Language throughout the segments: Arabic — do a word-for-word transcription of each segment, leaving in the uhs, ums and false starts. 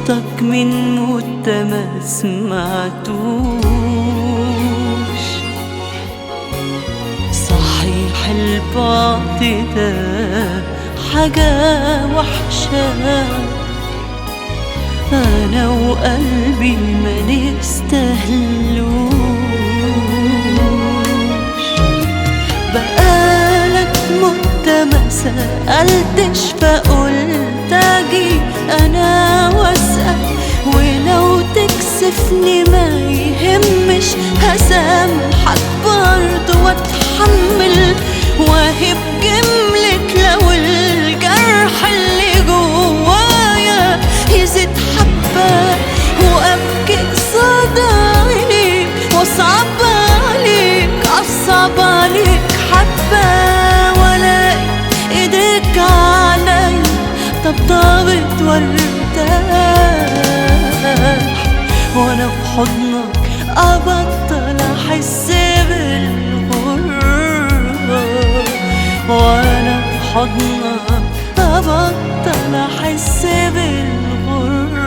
صوتك من مدة ما سمعتوش. صحيح البعد ده حاجة وحشة، أنا وقلبي ما نستاهلوش. بقالك مدة ما سألتش فقلت أجي أنا وأسأل، ولو تكسفني ما يهمش هسامحك برضه وأتحمل، وأهب جملك لو الجرح اللي جوايا يزيد حبة، وأبكي قصاد عينيك وأصعب عليك أصعب عليك حبة، وألاقي إيديك عليا طبطبت وارتاح، وأنا في حضنك أبطل أحس بالغربة، وأنا في حضنك أبطل أحس بالغربة.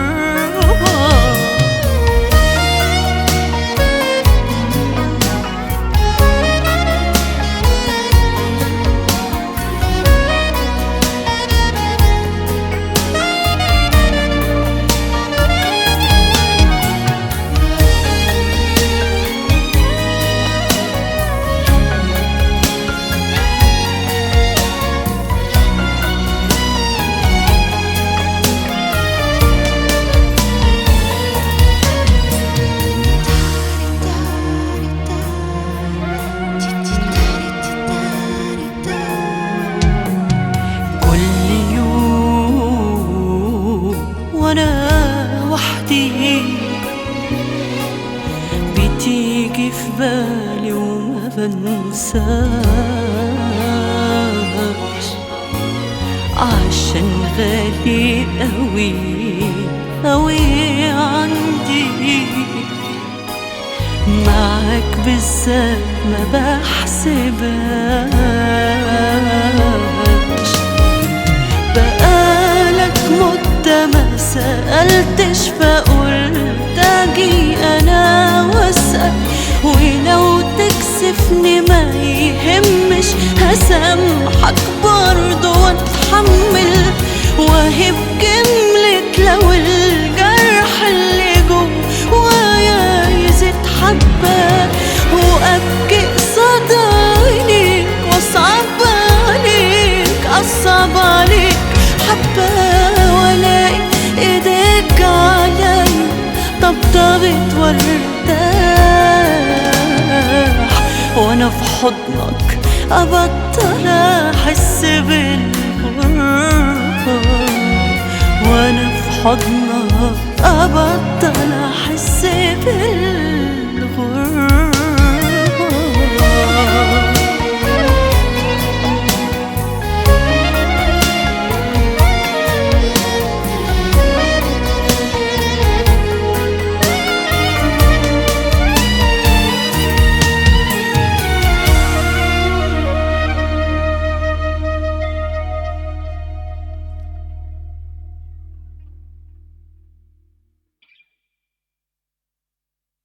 وأنا وحدي بتيجي في بالي وما بنساش، عشان غالي أوي أوي عندي، معاك بالذات ما بحسبهاش. بقالك مدة ما سألتش فقلت أجي أنا وأسأل، ولو تكسفني ما يهمش هسامحك برضه وأتحمل، وأهب جملك لو الجرح اللي جوايا يزيد حبة، وأبكي قصاد عينيك وأصعب عليك أصعب عليك حبة، وألاقي إيديك عليا طبطبت وارتاح، وأنا في حضنك أبطل أحس بالغربة، وأنا في حضنك أبطل أحس بالغربة.